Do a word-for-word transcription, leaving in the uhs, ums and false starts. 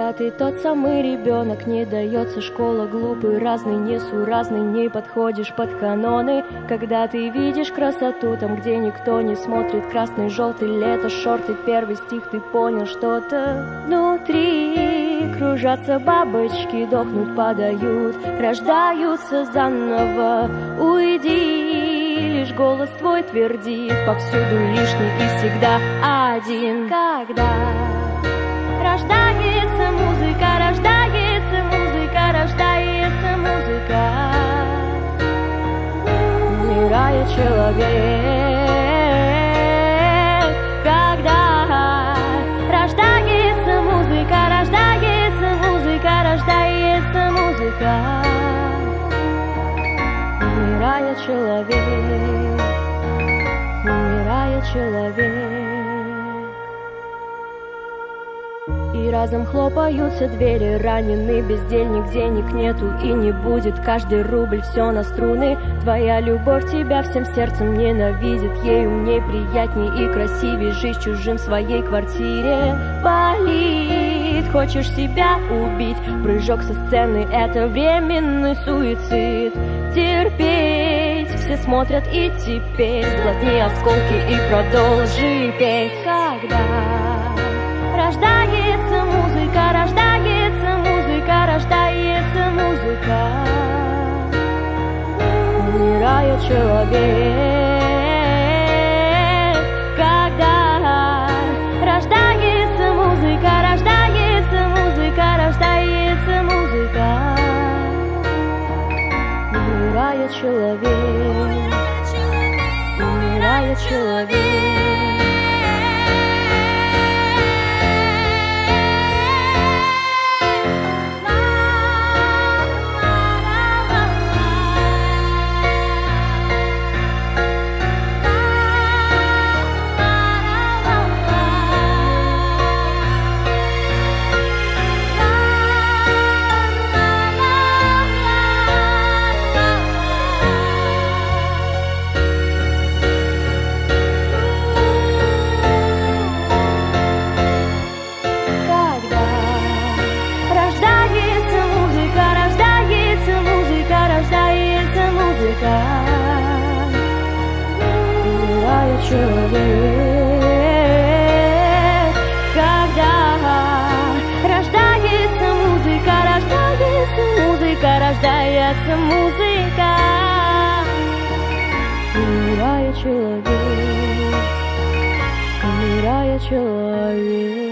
Когда ты тот самый ребенок, не дается школа, глупый, разный, несуразный, не подходишь под каноны. Когда ты видишь красоту там, где никто не смотрит, красный, желтый, лето, шорты, первый стих, ты понял что-то внутри. Кружатся бабочки, дохнуть подают, рождаются заново. Уйди, лишь голос твой твердит, повсюду лишний и всегда один. Когда рождается музыка, рождается музыка, рождается музыка, умирает человек. Когда рождается музыка, рождается музыка, рождается музыка, умирает человек, умирает человек. И разом хлопаются двери, раненый бездельник, денег нету и не будет, каждый рубль все на струны. Твоя любовь тебя всем сердцем ненавидит, ей умней, приятней и красивей жить чужим в своей квартире. Болит, хочешь себя убить, прыжок со сцены — это временный суицид. Терпеть, все смотрят и теперь, сглотни осколки и продолжи петь. Когда рождается музыка, рождается музыка, рождается музыка, умирает человек. Когда рождается музыка, рождается музыка, рождается музыка, умирает человек, умирает человек. Умирает человек. Когда рождается музыка, рождается музыка, рождается музыка, умирает человек, умирает человек.